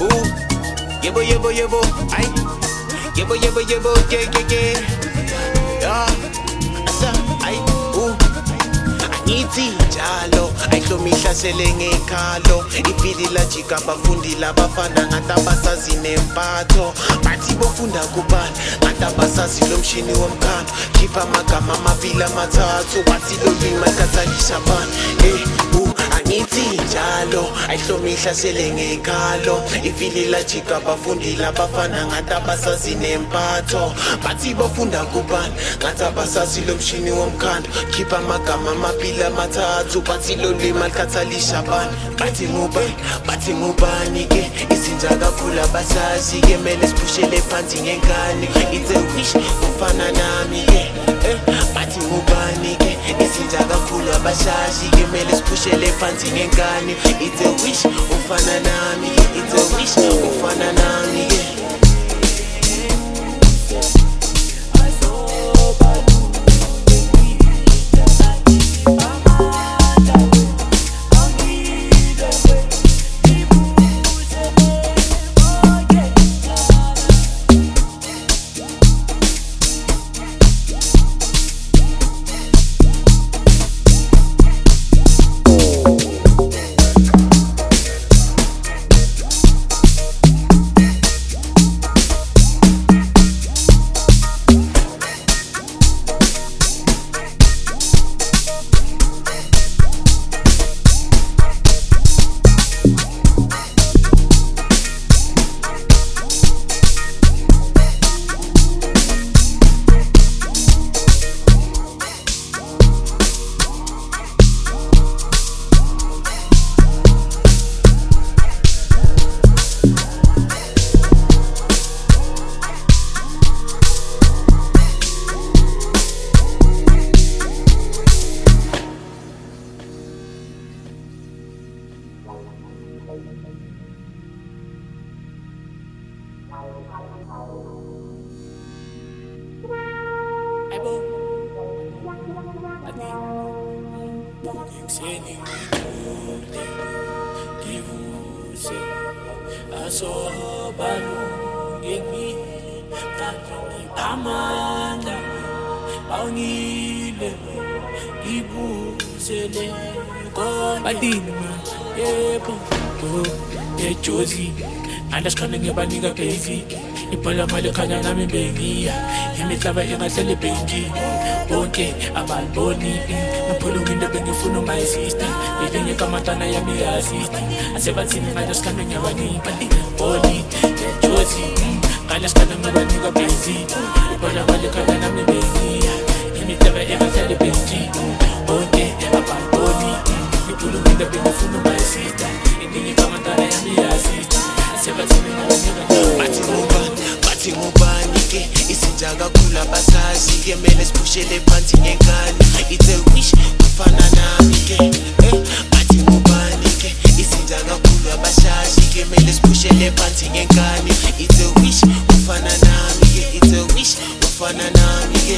Ooh, yebo, yebo, yebo, ay. Yebo, yebo, yebo, yeah, yeah, yeah. Yeah, asa, ay, ooh. Angithi njalo ayihlomihlahlele ngekhalo ivili lajika abafundi labafana ngathi abasazi nempatho bathi bofunda kubani ngathi abasazi lo mshini womkhandlo khipha amagama amabili amathathu bathi lo lima likhathalisha bani angithi njalo ayihlomihlahlele ngekhalo ivili lajika abafundi labafana ngathi abasazi nempatho bathi bofunda kubani ngathi abasazi lo mshini womkhandlo khipha amagama amabili amathathu bathi lo lima likhathalisha abantu bathi ngubani ke izinja kakhulu abasazi ke mele siphushele phansi ngenkani it's a wish ufana nami ke bathi ngubani ke izinja kakhulu abasazi ke mele siphushele phansi ngenkani it's a wish ufana nami ke it's a wish ufana nami ke Banika basic ibhola mali khanya nami bengiya imihlaba engahlele bengi bonke abaliboni ngiphulunga into bengifuna my sister ngelinye kamatana yami assist asebathini ngathi sikhanda ngiyabanika boni ejozi ngale sikhanda ngibanika basic ibhola mali khanya nami bengiya imihlaba engahlele bengi bonke abaliboni ngiphulunga into bengifuna my sister ngelinye kamatana yami assist bathi ngubani ke izinja kakhulu abasazi ke mele siphushele phansi ngenkani it's a wish ufana nami ke bathi ngubani ke izinja kakhulu abasazi ke mele siphushele phansi ngenkani it's a wish ufana nami ke it's a wish ufana nami ke